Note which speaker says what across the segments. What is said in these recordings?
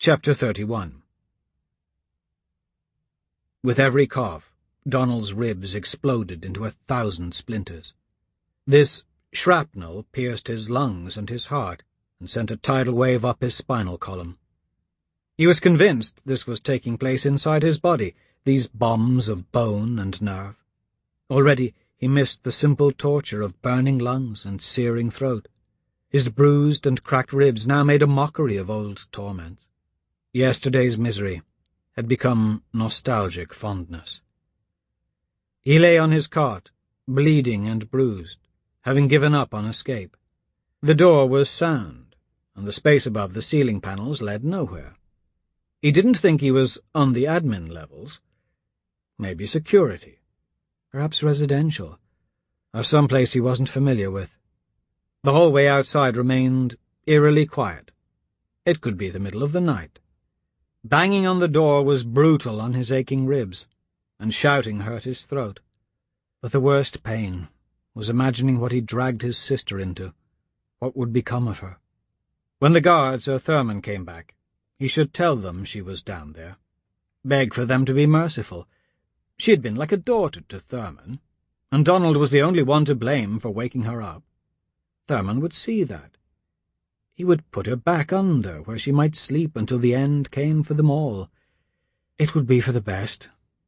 Speaker 1: Chapter 31. With every cough, Donald's ribs exploded into 1,000 splinters. This shrapnel pierced his lungs and his heart, and sent a tidal wave up his spinal column. He was convinced this was taking place inside his body, these bombs of bone and nerve. Already he missed the simple torture of burning lungs and searing throat. His bruised and cracked ribs now made a mockery of old torments. Yesterday's misery had become nostalgic fondness. He lay on his cot, bleeding and bruised, having given up on escape. The door was sound, and the space above the ceiling panels led nowhere. He didn't think he was on the admin levels. Maybe security, perhaps residential, or some place he wasn't familiar with. The hallway outside remained eerily quiet. It could be the middle of the night. Banging on the door was brutal on his aching ribs, and shouting hurt his throat. But the worst pain was imagining what he'd dragged his sister into, what would become of her. When the guards or Thurman came back, he should tell them she was down there, beg for them to be merciful. She had been like a daughter to Thurman, and Donald was the only one to blame for waking her up. Thurman would see that. He would put her back under, where she might sleep until the end came for them all. It would be for the best.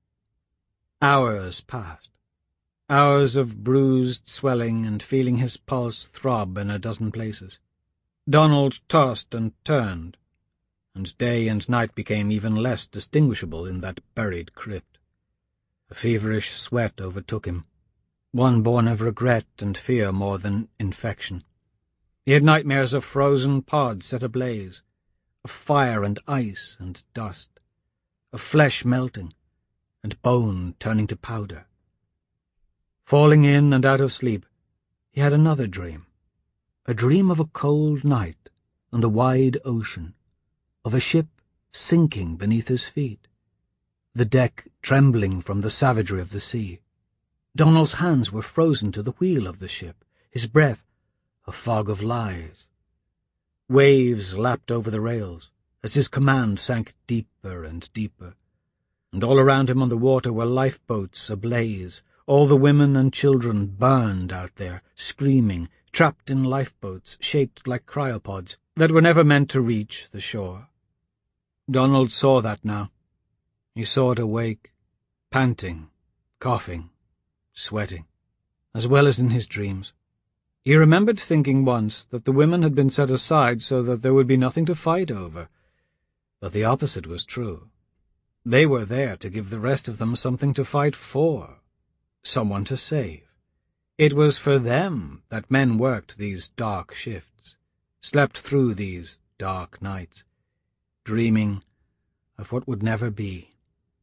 Speaker 1: Hours passed. Hours of bruised swelling and feeling his pulse throb in a dozen places. Donald tossed and turned, and day and night became even less distinguishable in that buried crypt. A feverish sweat overtook him, one born of regret and fear more than infection. He had nightmares of frozen pods set ablaze, of fire and ice and dust, of flesh melting, and bone turning to powder. Falling in and out of sleep, he had another dream, a dream of a cold night and a wide ocean, of a ship sinking beneath his feet, the deck trembling from the savagery of the sea. Donald's hands were frozen to the wheel of the ship, his breath a fog of lies. Waves lapped over the rails as his command sank deeper and deeper, and all around him on the water were lifeboats ablaze. All the women and children burned out there, screaming, trapped in lifeboats shaped like cryopods that were never meant to reach the shore. Donald saw that now. He saw it awake, panting, coughing, sweating, as well as in his dreams. He remembered thinking once that the women had been set aside so that there would be nothing to fight over. But the opposite was true. They were there to give the rest of them something to fight for, someone to save. It was for them that men worked these dark shifts, slept through these dark nights, dreaming of what would never be.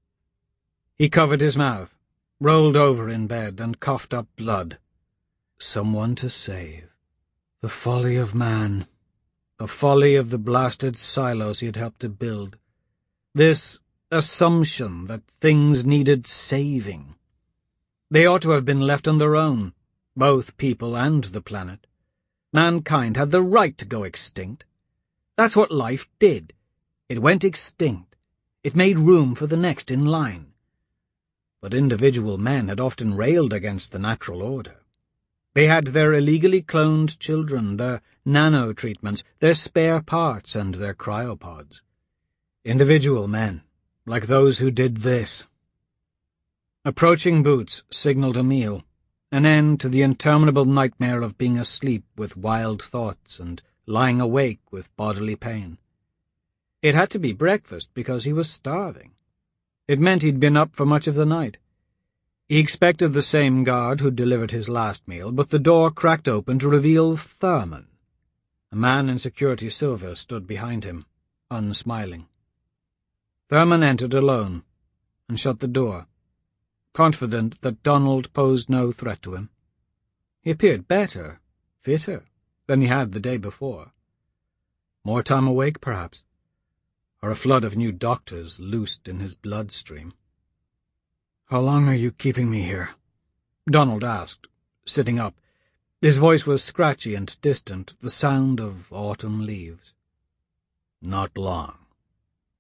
Speaker 1: He covered his mouth, rolled over in bed, and coughed up blood. Someone to save. The folly of man. The folly of the blasted silos he had helped to build. This assumption that things needed saving. They ought to have been left on their own, both people and the planet. Mankind had the right to go extinct. That's what life did. It went extinct. It made room for the next in line. But individual men had often railed against the natural order. They had their illegally cloned children, their nano-treatments, their spare parts, and their cryopods. Individual men, like those who did this. Approaching boots signaled a meal, an end to the interminable nightmare of being asleep with wild thoughts and lying awake with bodily pain. It had to be breakfast because he was starving. It meant he'd been up for much of the night. He expected the same guard who'd delivered his last meal, but the door cracked open to reveal Thurman. A man in security silver stood behind him, unsmiling. Thurman entered alone and shut the door, confident that Donald posed no threat to him. He appeared better, fitter, than he had the day before. More time awake, perhaps, or a flood of new doctors loosed in his bloodstream. "How long are you keeping me here?" Donald asked, sitting up. His voice was scratchy and distant, the sound of autumn leaves. "Not long,"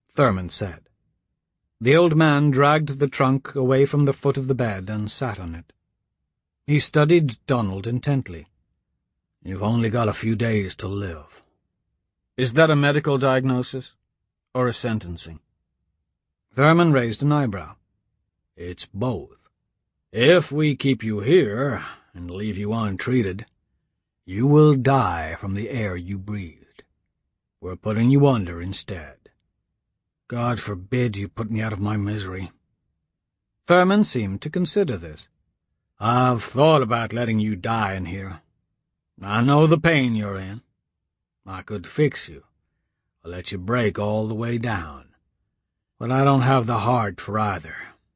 Speaker 1: Thurman said. The old man dragged the trunk away from the foot of the bed and sat on it. He studied Donald intently. "You've only got a few days to live." "Is that a medical diagnosis, or a sentencing?" Thurman raised an eyebrow. "It's both. If we keep you here and leave you untreated, you will die from the air you breathed. We're putting you under instead." "God forbid you put me out of my misery." Thurman seemed to consider this. "I've thought about letting you die in here. I know the pain you're in. I could fix you, or let you break all the way down. But I don't have the heart for either."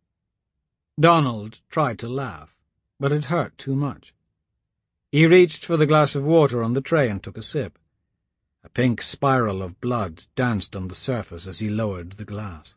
Speaker 1: Donald tried to laugh, but it hurt too much. He reached for the glass of water on the tray and took a sip. A pink spiral of blood danced on the surface as he lowered the glass.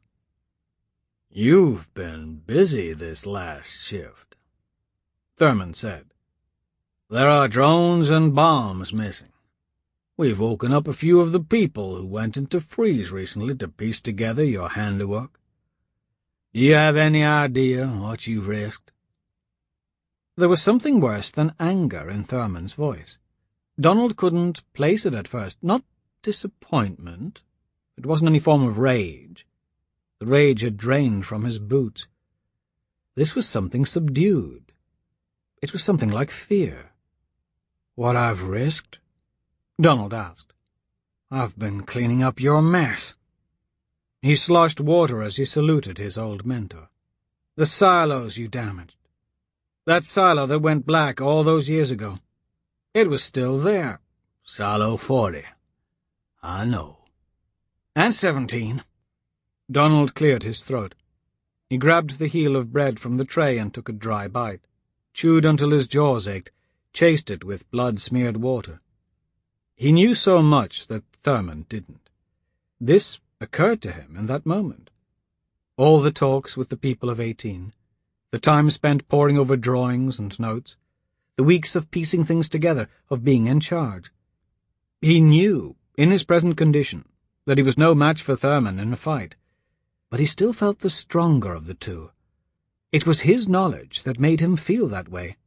Speaker 1: "You've been busy this last shift," Thurman said. "There are drones and bombs missing. We've woken up a few of the people who went into freeze recently to piece together your handiwork. Do you have any idea what you've risked?" There was something worse than anger in Thurman's voice. Donald couldn't place it at first. Not disappointment. It wasn't any form of rage. The rage had drained from his boots. This was something subdued. It was something like fear. "What I've risked?" Donald asked. "I've been cleaning up your mess." He sloshed water as he saluted his old mentor. "The silos you damaged. That silo that went black all those years ago. It was still there." "Silo 40. I know." "And 17. Donald cleared his throat. He grabbed the heel of bread from the tray and took a dry bite, chewed until his jaws ached, chased it with blood-smeared water. He knew so much that Thurman didn't. This occurred to him in that moment. All the talks with the people of 18, the time spent poring over drawings and notes, the weeks of piecing things together, of being in charge. He knew, in his present condition, that he was no match for Thurman in a fight, but he still felt the stronger of the two. It was his knowledge that made him feel that way.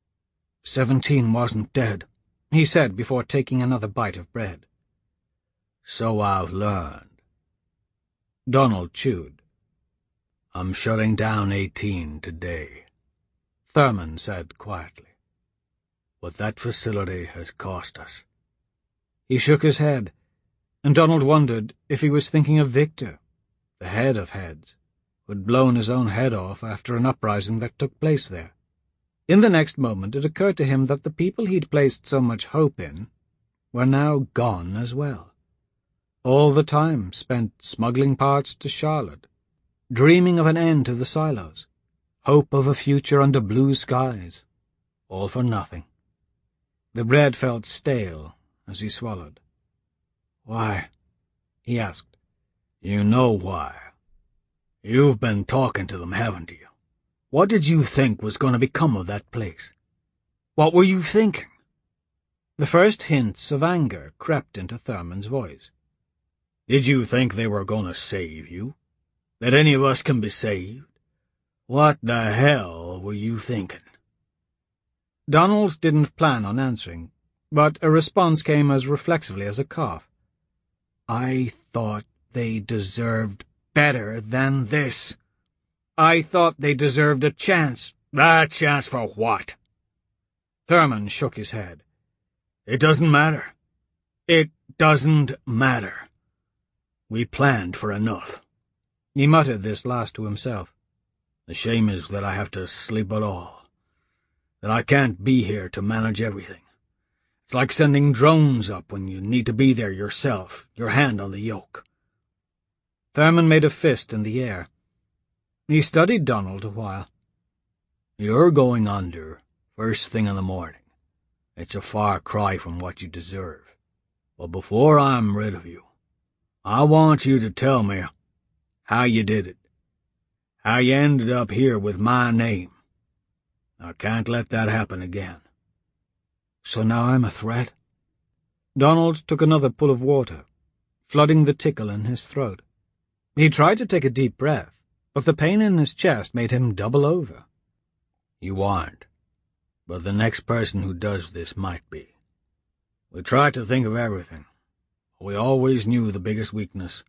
Speaker 1: 17 wasn't dead, he said before taking another bite of bread. "So I've learned." Donald chewed. "I'm shutting down 18 today," Thurman said quietly. "What that facility has cost us." He shook his head, and Donald wondered if he was thinking of Victor, the head of heads, who had blown his own head off after an uprising that took place there. In the next moment it occurred to him that the people he'd placed so much hope in were now gone as well. All the time spent smuggling parts to Charlotte, dreaming of an end to the silos, hope of a future under blue skies, all for nothing. The bread felt stale as he swallowed. "Why?" he asked. "You know why. You've been talking to them, haven't you? What did you think was going to become of that place? What were you thinking?" The first hints of anger crept into Thurman's voice. "Did you think they were going to save you? That any of us can be saved? What the hell were you thinking?" Donald didn't plan on answering, but a response came as reflexively as a cough. "I thought they deserved better than this. I thought they deserved a chance." "A chance for what?" Thurman shook his head. "It doesn't matter. It doesn't matter. We planned for enough." He muttered this last to himself. "The shame is that I have to sleep at all, that I can't be here to manage everything. It's like sending drones up when you need to be there yourself, your hand on the yoke." Thurman made a fist in the air. He studied Donald a while. "You're going under first thing in the morning. It's a far cry from what you deserve. But before I'm rid of you, I want you to tell me how you did it, how you ended up here with my name. I can't let that happen again." "So now I'm a threat?" Donald took another pull of water, flooding the tickle in his throat. He tried to take a deep breath, but the pain in his chest made him double over.
Speaker 2: You aren't, but the next person who does this might be. We tried to think of everything. We always knew the biggest weakness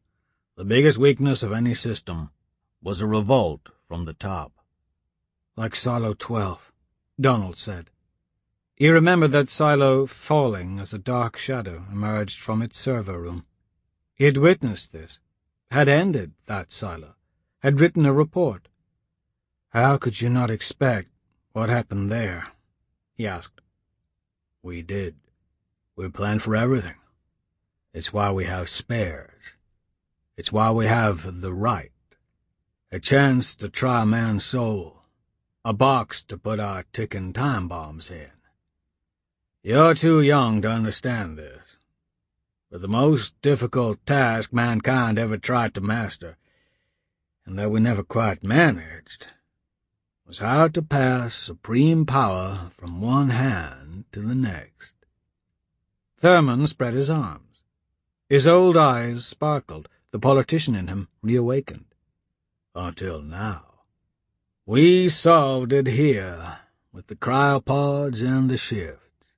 Speaker 2: of any system, was a revolt from the top.
Speaker 1: Like Silo 12, Donald said. He remembered that silo falling as a dark shadow emerged from its server room. He had witnessed this, had ended that silo, had written a report. How could you not expect what happened there? He asked.
Speaker 2: We did. We planned for everything. It's why we have spares. It's why we have the right. A chance to try a man's soul. A box to put our ticking time bombs in. You're too young to understand this. But the most difficult task mankind ever tried to master, and that we never quite managed, was how to pass supreme power from one hand to the next.
Speaker 1: Thurman spread his arms. His old eyes sparkled, the politician in him reawakened.
Speaker 2: Until now. We solved it here, with the cryopods and the shifts.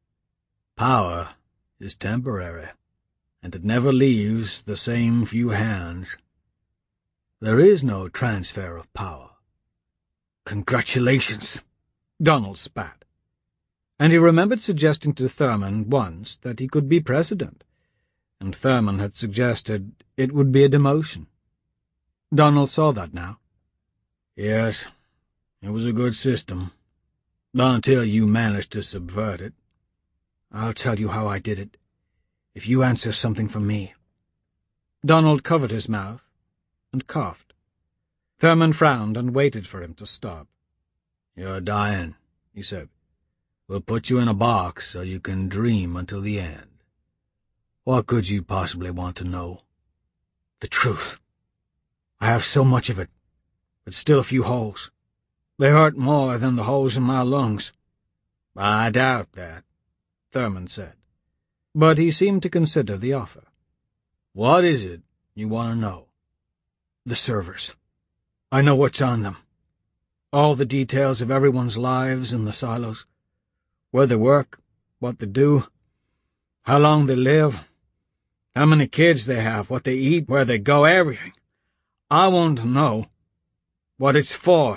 Speaker 2: Power is temporary, and it never leaves the same few hands. There is no transfer of power.
Speaker 1: Congratulations, Donald spat. And he remembered suggesting to Thurman once that he could be president, and Thurman had suggested it would be a demotion. Donald saw that now.
Speaker 2: Yes, it was a good system, not until you managed to subvert it.
Speaker 1: I'll tell you how I did it, if you answer something for me. Donald covered his mouth and coughed. Thurman frowned and waited for him to stop.
Speaker 2: You're dying, he said. We'll put you in a box so you can dream until the end. What could you possibly want to know?
Speaker 1: The truth. I have so much of it, but still a few holes. They hurt more than the holes in my lungs.
Speaker 2: I doubt that, Thurman said.
Speaker 1: But he seemed to consider the offer.
Speaker 2: What is it you want to know?
Speaker 1: The servers. I know what's on them. All the details of everyone's lives in the silos. Where they work, what they do, how long they live, how many kids they have, what they eat, where they go, everything. I want to know what it's for.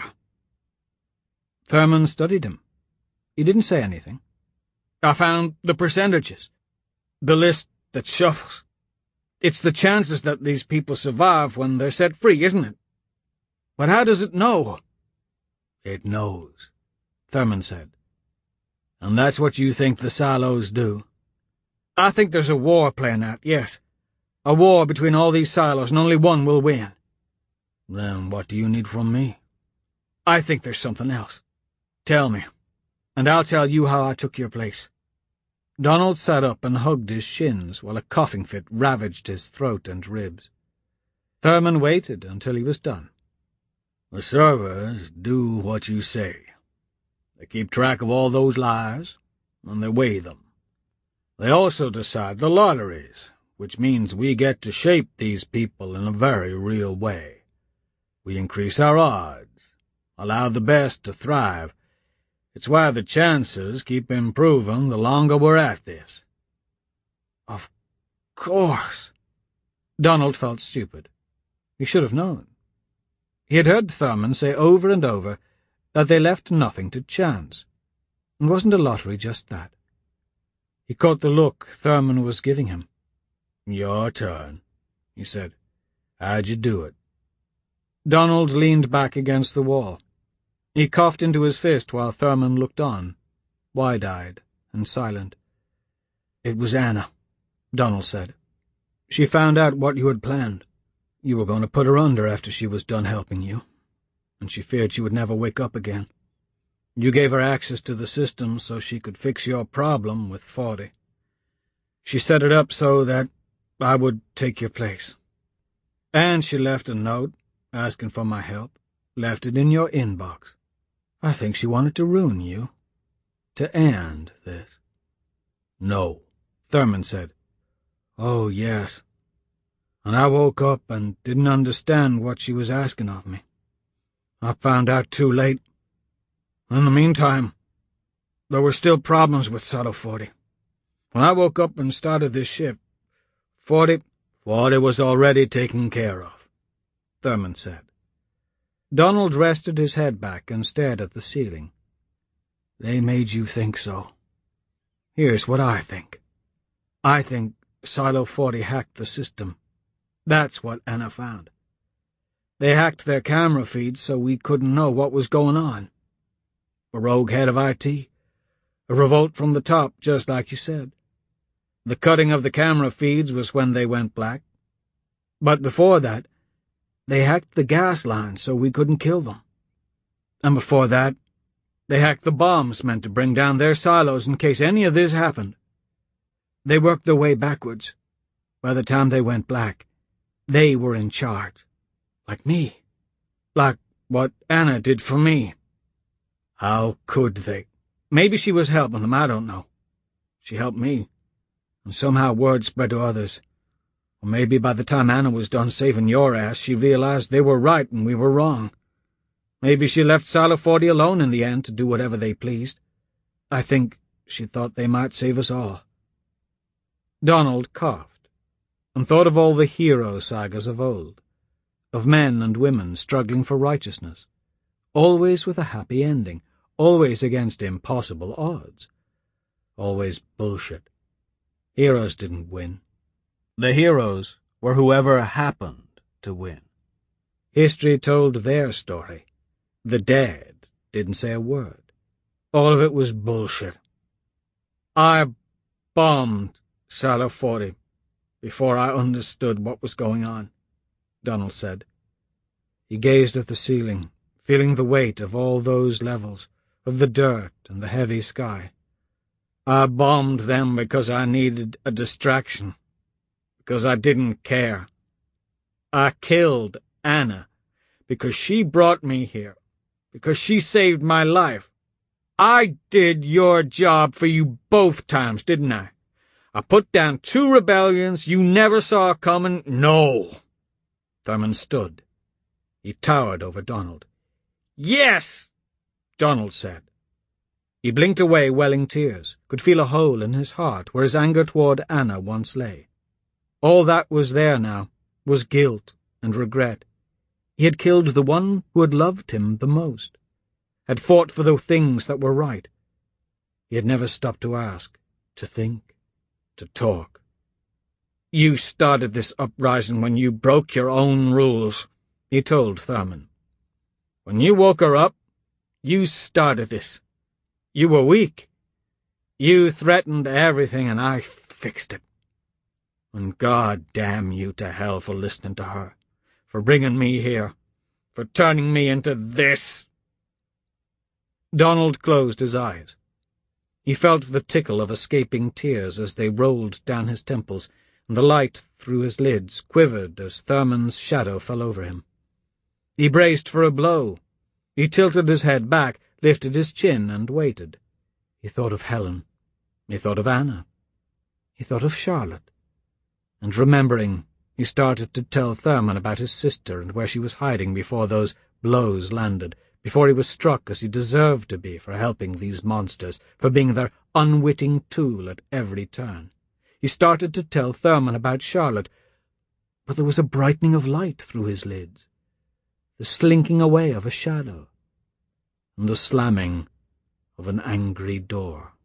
Speaker 1: Thurman studied him. He didn't say anything. I found the percentages. The list that shuffles. It's the chances that these people survive when they're set free, isn't it? But how does it know?
Speaker 2: It knows, Thurman said. And that's what you think the silos do?
Speaker 1: I think there's a war playing out, yes. A war between all these silos, and only one will win.
Speaker 2: Then what do you need from me?
Speaker 1: I think there's something else. Tell me, and I'll tell you how I took your place. Donald sat up and hugged his shins while a coughing fit ravaged his throat and ribs. Thurman waited until he was done.
Speaker 2: The servers do what you say. They keep track of all those lives, and they weigh them. They also decide the lotteries, which means we get to shape these people in a very real way. We increase our odds, allow the best to thrive. It's why the chances keep improving the longer we're at this.
Speaker 1: Of course. Donald felt stupid. He should have known. He had heard Thurman say over and over that they left nothing to chance. And wasn't a lottery just that? He caught the look Thurman was giving him.
Speaker 2: Your turn, he said. How'd you do it?
Speaker 1: Donald leaned back against the wall. He coughed into his fist while Thurman looked on, wide-eyed and silent. It was Anna, Donald said. She found out what you had planned. You were going to put her under after she was done helping you, and she feared she would never wake up again. You gave her access to the system so she could fix your problem with 40. She set it up so that I would take your place. And she left a note asking for my help, left it in your inbox. I think she wanted to ruin you, to end this.
Speaker 2: No,
Speaker 1: Thurman said. Oh, yes. and I woke up and didn't understand what she was asking of me. I found out too late. In the meantime, there were still problems with Silo 40. When I woke up and started this shift, 40 was already taken care of, Thurman said. Donald rested his head back and stared at the ceiling. They made you think so. Here's what I think. I think Silo 40 hacked the system. That's what Anna found. They hacked their camera feeds so we couldn't know what was going on. A rogue head of IT. A revolt from the top, just like you said. The cutting of the camera feeds was when they went black. But before that, they hacked the gas lines so we couldn't kill them. And before that, they hacked the bombs meant to bring down their silos in case any of this happened. They worked their way backwards. By the time they went black, they were in charge. Like me. Like what Anna did for me. How could they? Maybe she was helping them, I don't know. She helped me. And somehow word spread to others. Or maybe by the time Anna was done saving your ass, she realized they were right and we were wrong. Maybe she left Silo 40 alone in the end to do whatever they pleased. I think she thought they might save us all. Donald coughed, and thought of all the hero sagas of old, of men and women struggling for righteousness, always with a happy ending, always against impossible odds. Always bullshit. Heroes didn't win. The heroes were whoever happened to win. History told their story. The dead didn't say a word. All of it was bullshit. I bombed Silo 40 before I understood what was going on, Donald said. He gazed at the ceiling, feeling the weight of all those levels, of the dirt and the heavy sky. I bombed them because I needed a distraction, because I didn't care. I killed Anna because she brought me here, because she saved my life. I did your job for you both times, didn't I? I put down 2 rebellions you never saw coming. No. Thurman stood. He towered over Donald. Yes, Donald said. He blinked away welling tears, could feel a hole in his heart where his anger toward Anna once lay. All that was there now was guilt and regret. He had killed the one who had loved him the most, had fought for the things that were right. He had never stopped to ask, to think, to talk. You started this uprising when you broke your own rules, he told Thurman. When you woke her up, you started this. You were weak. You threatened everything, and I fixed it. And God damn you to hell for listening to her, for bringing me here, for turning me into this. Donald closed his eyes. He felt the tickle of escaping tears as they rolled down his temples, and the light through his lids quivered as Thurman's shadow fell over him. He braced for a blow. He tilted his head back, lifted his chin, and waited. He thought of Helen. He thought of Anna. He thought of Charlotte. And remembering, he started to tell Thurman about his sister and where she was hiding before those blows landed, before he was struck as he deserved to be for helping these monsters, for being their unwitting tool at every turn. He started to tell Thurman about Charlotte, but there was a brightening of light through his lids, the slinking away of a shadow, and the slamming of an angry door.